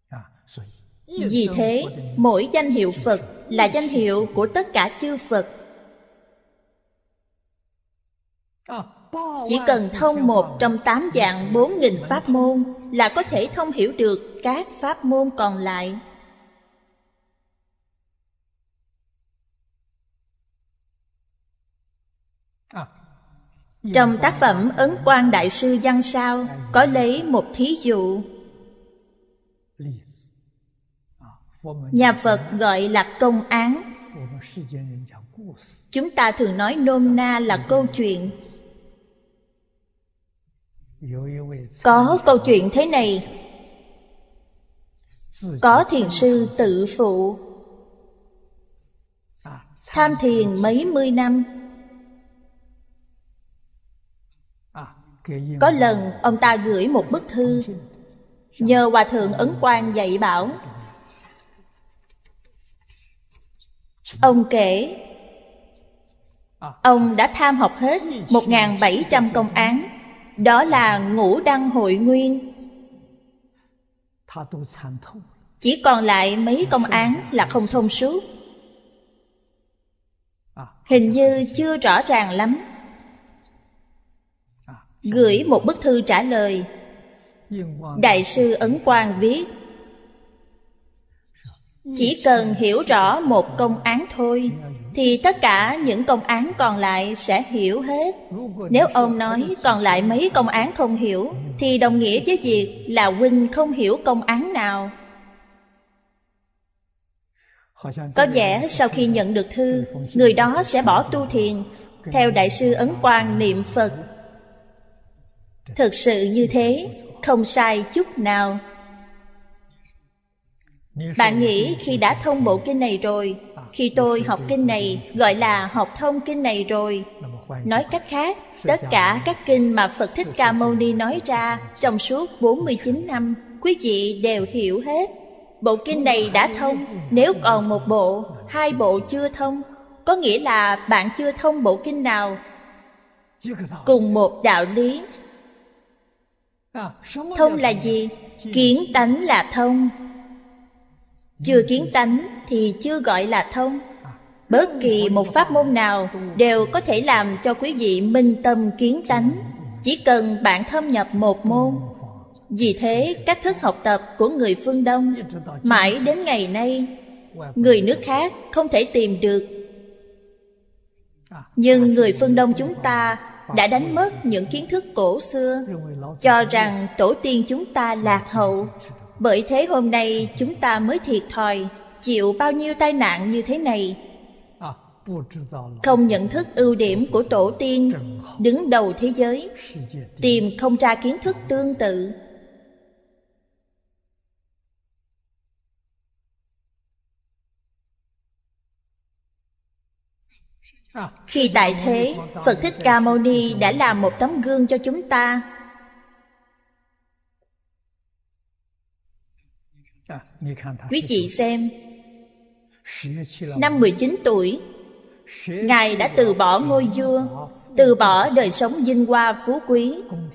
Vì thế, mỗi danh hiệu Phật là danh hiệu của tất cả chư Phật. Chỉ cần thông một trong 8 vạn 4.000 pháp môn là có thể thông hiểu được các pháp môn còn lại. Trong tác phẩm Ấn Quang Đại Sư Văn Sao có lấy một thí dụ. Nhà Phật gọi là công án. Chúng ta thường nói nôm na là câu chuyện. Có câu chuyện thế này. Có thiền sư tự phụ, tham thiền mấy mươi năm. Có lần ông ta gửi một bức thư, nhờ Hòa Thượng Ấn Quang dạy bảo. Ông kể, ông đã tham học hết 1.700 công án. Đó là ngũ đăng hội nguyên. Chỉ còn lại mấy công án là không thông suốt. Hình như chưa rõ ràng lắm. Gửi một bức thư trả lời. Đại sư Ấn Quang viết, chỉ cần hiểu rõ một công án thôi thì tất cả những công án còn lại sẽ hiểu hết. Nếu ông nói còn lại mấy công án không hiểu thì đồng nghĩa với việc là huynh không hiểu công án nào. Có vẻ sau khi nhận được thư, người đó sẽ bỏ tu thiền, theo Đại sư Ấn Quang niệm Phật. Thực sự như thế, không sai chút nào. Bạn nghĩ khi đã thông bộ kinh này rồi, khi tôi học kinh này gọi là học thông kinh này rồi. Nói cách khác, tất cả các kinh mà Phật Thích Ca Mâu Ni nói ra trong suốt 49 năm, quý vị đều hiểu hết. Bộ kinh này đã thông, nếu còn một bộ, 2 bộ chưa thông, có nghĩa là bạn chưa thông bộ kinh nào. Cùng một đạo lý. Thông là gì? Kiến tánh là thông. Chưa kiến tánh thì chưa gọi là thông. Bất kỳ một pháp môn nào đều có thể làm cho quý vị minh tâm kiến tánh, chỉ cần bạn thâm nhập một môn. Vì thế, cách thức học tập của người phương Đông mãi đến ngày nay, người nước khác không thể tìm được. Nhưng người phương Đông chúng ta đã đánh mất những kiến thức cổ xưa, cho rằng tổ tiên chúng ta lạc hậu. Bởi thế hôm nay chúng ta mới thiệt thòi, chịu bao nhiêu tai nạn như thế này. Không nhận thức ưu điểm của tổ tiên đứng đầu thế giới, tìm không ra kiến thức tương tự. Khi tại thế, Phật Thích Ca Mâu Ni đã làm một tấm gương cho chúng ta. Quý vị xem, năm 19 tuổi, Ngài đã từ bỏ ngôi vua, từ bỏ đời sống vinh hoa phú quý.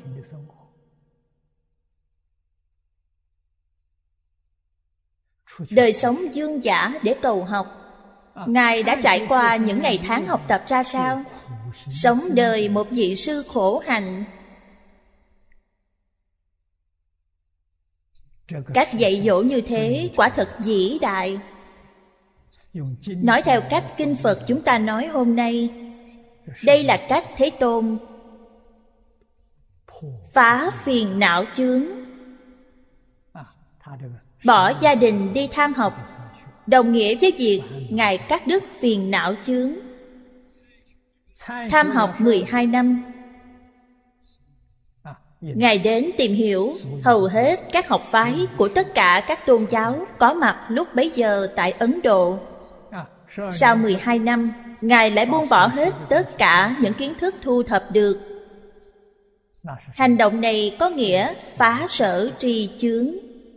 Đời sống dương dã để cầu học. Ngài đã trải qua những ngày tháng học tập ra sao? Sống đời một vị sư khổ hạnh. Cách dạy dỗ như thế quả thật vĩ đại. Nói theo cách kinh Phật chúng ta nói hôm nay, đây là cách Thế Tôn phá phiền não chướng. Bỏ gia đình đi tham học, đồng nghĩa với việc Ngài cắt đứt phiền não chướng. Tham học 12 năm, Ngài đến tìm hiểu hầu hết các học phái của tất cả các tôn giáo có mặt lúc bấy giờ tại Ấn Độ. Sau 12 năm, Ngài lại buông bỏ hết tất cả những kiến thức thu thập được. Hành động này có nghĩa phá sở tri chướng.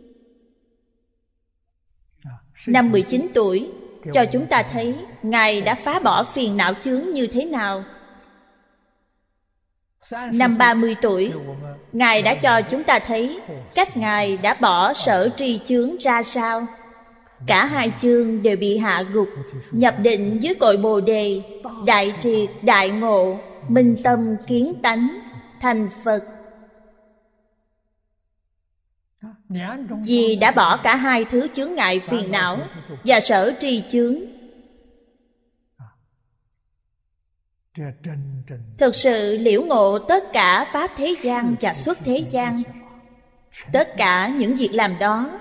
Năm 19 tuổi, cho chúng ta thấy Ngài đã phá bỏ phiền não chướng như thế nào. Năm 30 tuổi, Ngài đã cho chúng ta thấy cách Ngài đã bỏ sở tri chướng ra sao. Cả hai chương đều bị hạ gục, nhập định dưới cội Bồ Đề, đại triệt, đại ngộ, minh tâm kiến tánh, thành Phật. Vì đã bỏ cả hai thứ chướng ngại phiền não và sở tri chướng. Thực sự liễu ngộ tất cả pháp thế gian và xuất thế gian. Tất cả những việc làm đó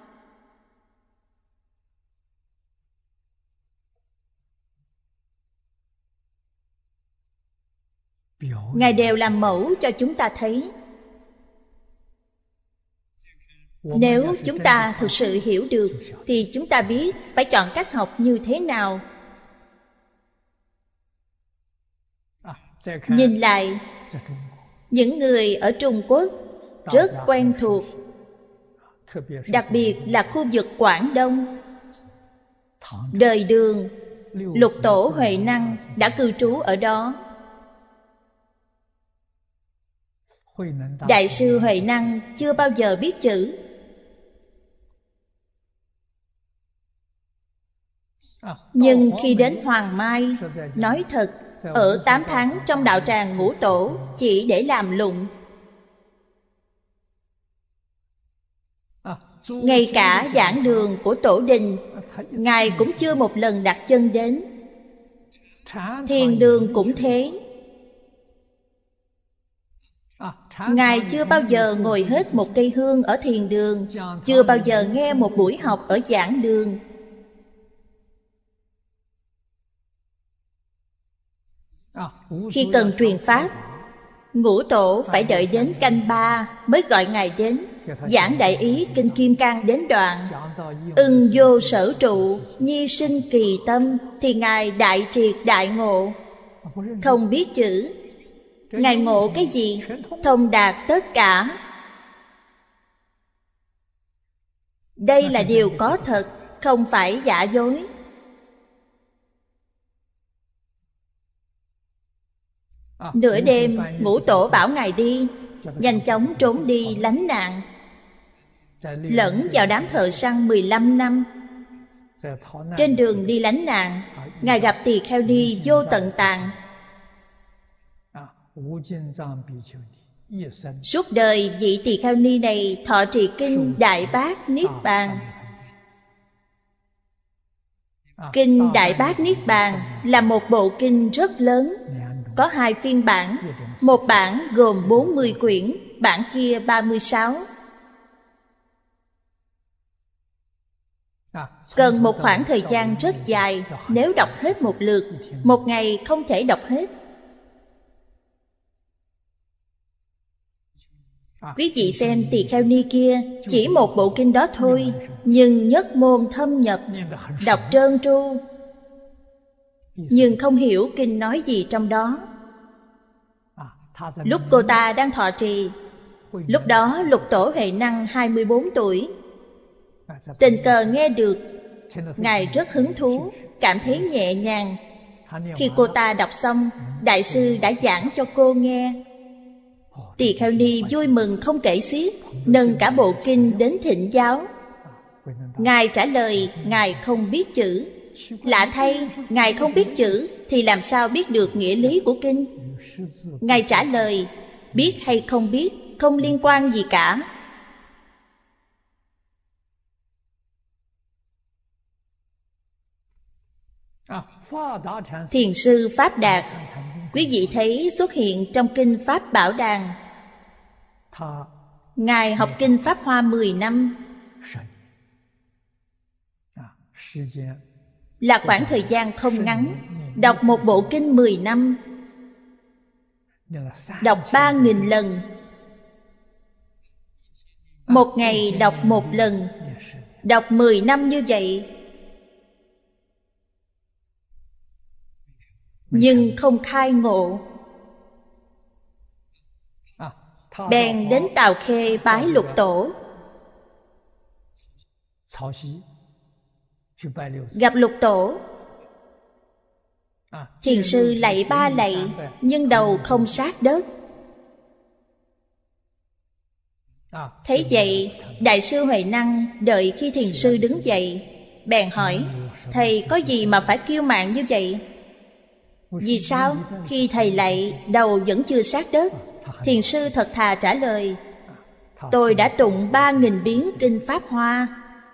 Ngài đều làm mẫu cho chúng ta thấy. Nếu chúng ta thực sự hiểu được thì chúng ta biết phải chọn cách học như thế nào. Nhìn lại, những người ở Trung Quốc rất quen thuộc, đặc biệt là khu vực Quảng Đông. Đời Đường, Lục Tổ Huệ Năng đã cư trú ở đó. Đại sư Huệ Năng chưa bao giờ biết chữ. Nhưng khi đến Hoàng Mai, nói thật, ở 8 tháng trong đạo tràng Ngũ Tổ chỉ để làm lụng. Ngay cả giảng đường của Tổ Đình, Ngài cũng chưa một lần đặt chân đến. Thiền đường cũng thế. Ngài chưa bao giờ ngồi hết một cây hương ở thiền đường, chưa bao giờ nghe một buổi học ở giảng đường. Khi cần truyền pháp, Ngũ Tổ phải đợi đến canh 3 mới gọi Ngài đến, giảng đại ý Kinh Kim Cang đến đoạn ưng vô sở trụ, nhi sinh kỳ tâm, thì Ngài đại triệt đại ngộ. Không biết chữ, Ngài ngộ cái gì? Thông đạt tất cả. Đây là điều có thật, không phải giả dối. Nửa đêm, Ngũ Tổ bảo Ngài đi, nhanh chóng trốn đi lánh nạn. Lẫn vào đám thợ săn 15 năm. Trên đường đi lánh nạn, Ngài gặp Tỳ Kheo Ni Vô Tận Tạng. Suốt đời vị Tỳ Kheo Ni này thọ trì kinh Đại Bát Niết Bàn. Kinh Đại Bát Niết Bàn là một bộ kinh rất lớn, có 2 phiên bản. Một bản gồm 40 quyển, bản kia 36. Cần một khoảng thời gian rất dài. Nếu đọc hết một lượt, một ngày không thể đọc hết. Quý vị xem Tỳ Kheo Ni kia, chỉ một bộ kinh đó thôi, nhưng nhất môn thâm nhập, đọc trơn tru, nhưng không hiểu kinh nói gì trong đó. Lúc cô ta đang thọ trì, lúc đó Lục Tổ Huệ Năng 24 tuổi, tình cờ nghe được. Ngài rất hứng thú, cảm thấy nhẹ nhàng. Khi cô ta đọc xong, Đại sư đã giảng cho cô nghe. Tỳ Kheo Ni vui mừng không kể xiết, nâng cả bộ kinh đến thỉnh giáo. Ngài trả lời Ngài không biết chữ. Lạ thay, Ngài không biết chữ thì làm sao biết được nghĩa lý của kinh? Ngài trả lời biết hay không biết không liên quan gì cả. Thiền sư Pháp Đạt, quý vị thấy xuất hiện trong kinh Pháp Bảo Đàn. Ngài học kinh Pháp Hoa 10 năm, là khoảng thời gian không ngắn. Đọc một bộ kinh 10 năm, đọc 3.000 lần. Một ngày đọc một lần, đọc 10 năm như vậy, nhưng không khai ngộ. Bèn đến Tào Khê bái Lục Tổ. Gặp Lục Tổ, thiền sư lạy 3 lạy, nhưng đầu không sát đất. Thấy vậy, Đại sư Huệ Năng đợi khi thiền sư đứng dậy, bèn hỏi: thầy có gì mà phải kiêu mạn như vậy? Vì sao? Khi thầy lạy, đầu vẫn chưa sát đất. Thiền sư thật thà trả lời: tôi đã tụng 3.000 biến kinh Pháp Hoa.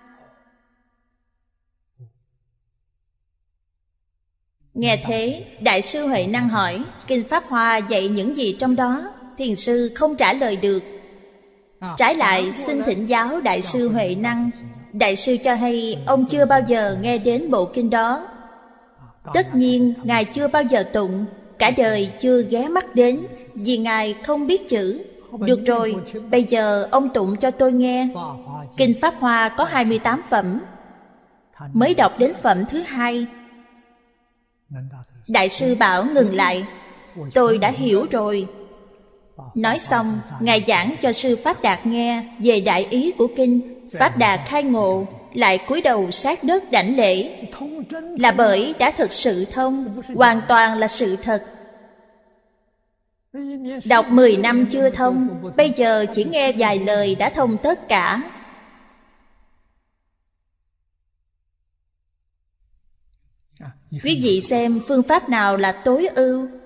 Nghe thế, Đại sư Huệ Năng hỏi: kinh Pháp Hoa dạy những gì trong đó? Thiền sư không trả lời được. Trái lại xin thỉnh giáo Đại sư Huệ Năng. Đại sư cho hay ông chưa bao giờ nghe đến bộ kinh đó. Tất nhiên Ngài chưa bao giờ tụng, cả đời chưa ghé mắt đến, vì Ngài không biết chữ. Được rồi, bây giờ ông tụng cho tôi nghe. Kinh Pháp Hoa có 28 phẩm, mới đọc đến phẩm thứ 2. Đại sư bảo ngừng lại: tôi đã hiểu rồi. Nói xong, Ngài giảng cho sư Pháp Đạt nghe về đại ý của kinh. Pháp Đạt khai ngộ, lại cúi đầu sát đất đảnh lễ. Là bởi đã thực sự thông, hoàn toàn là sự thật. Đọc 10 năm chưa thông, bây giờ chỉ nghe vài lời đã thông tất cả. Quý vị xem phương pháp nào là tối ưu?